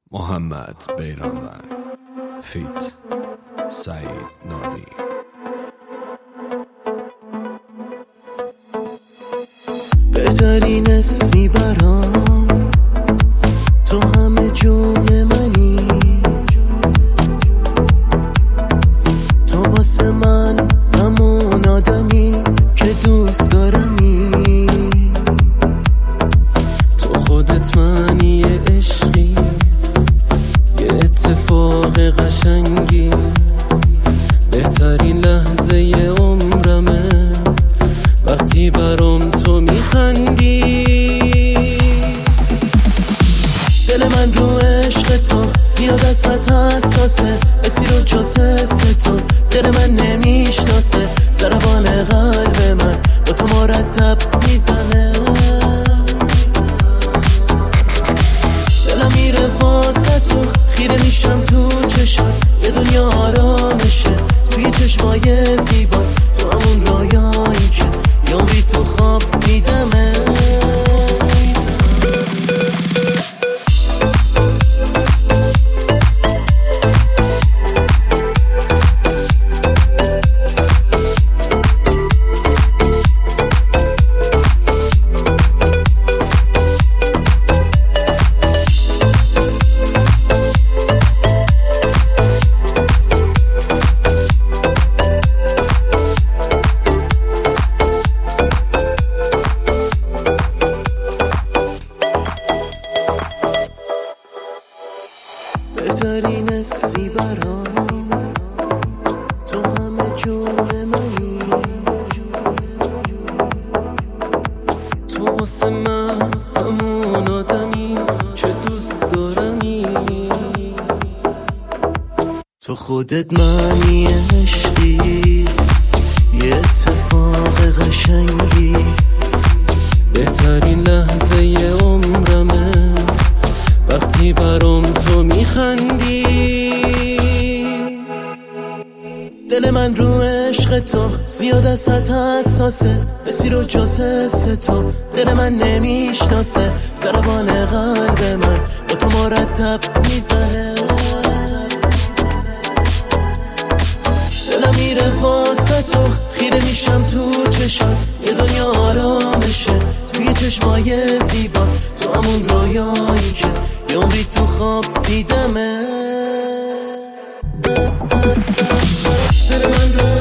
محمد بیرانوند فیت سعید نادی. بهترین حسی برام تو همه جون منی، تو واسه من همون آدمی که دوست دارمی، تو خودت منی عشقی، یه اتفاق قشنگی، بهترین لحظه عمرمه وقتی برام تو میخندی. دل من رو عشق تو زیاد از حد حساسه، اسی رو جز حس تو دل من نمیشناسه، ضربان قلب من با تو مرتب میزنه، دلم میره واسه تو، خیره میشم تو چشم، یه دنیا آرامشه توی چشمای زیبا، تو همون رویایی که یه عمری تو خواب دیدمه. بهترین حسی برام تو همه جون منی، تو واسه من همون آدمی که دوست دارمی، تو خودت منی عشقی، یه اتفاق قشنگی، بهترین لحظه عمرمه وقتی برام تو میخندی. دل من رو عشق تو زیاد از حد حساسه، اسی رو جز حس تو دل من نمیشناسه، ضربان قلب من با تو مرتب میزنه، دلم میره واسه تو، خیره میشم تو چشم، یه دنیا آرامشه توی چشمای زیبا، تو همون رویایی که یه عمری تو خواب دیدمه. دل من رو